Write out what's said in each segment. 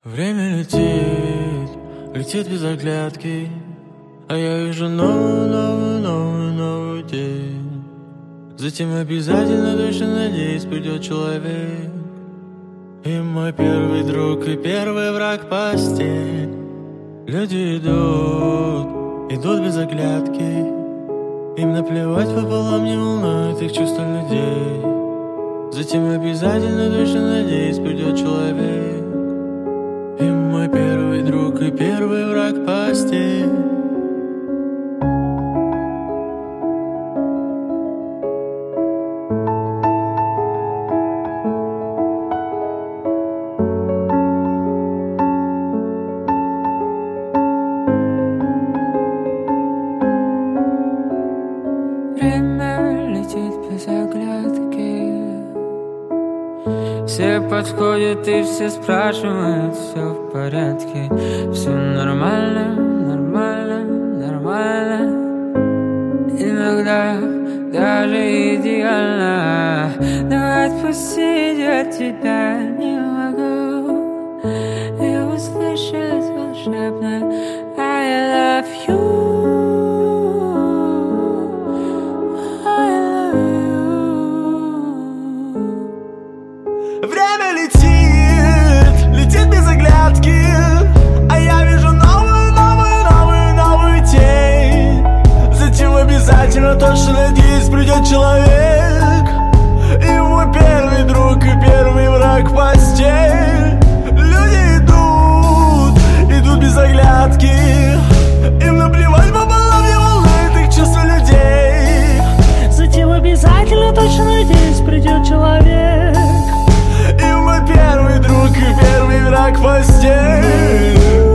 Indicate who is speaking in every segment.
Speaker 1: Время летит, летит без оглядки, а я вижу новый день. Затем обязательно, точно надеюсь, придет человек. И мой первый друг, и первый враг постель. Люди идут без оглядки. Им наплевать пополам, не волнует их чувства людей. Затем обязательно, точно надеюсь, придет человек. И мой первый друг, и первый враг постель.
Speaker 2: Время летит без оглядки. Все подходят и все спрашивают, все в порядке. Все нормально, нормально, нормально. Иногда даже идеально. Но отпустить от тебя не могу. И услышать волшебное I love you.
Speaker 1: Время летит без оглядки, а я вижу новый день. Затем обязательно, точно надеюсь, придет человек. И мой первый друг, и первый враг постель. Люди идут без оглядки. Им наплевать пополам, не волнует их чувства людей.
Speaker 3: Затем обязательно, точно надеюсь, придет человек.
Speaker 1: И мой первый друг, и первый враг постель.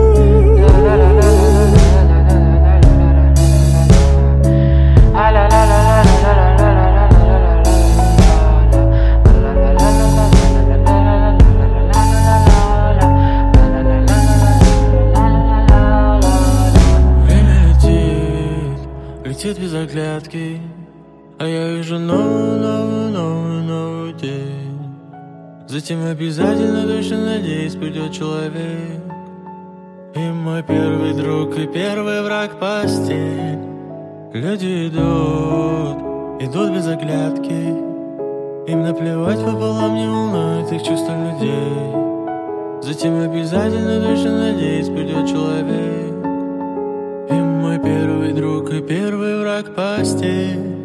Speaker 1: Время летит без оглядки, а я вижу новый день. Затем обязательно, точно надеюсь, придет человек. И мой первый друг, и первый враг постель. Люди идут без оглядки. Им наплевать пополам, не волнует их чувства людей. Затем обязательно, точно надеюсь, придет человек. И мой первый друг, и первый враг постель.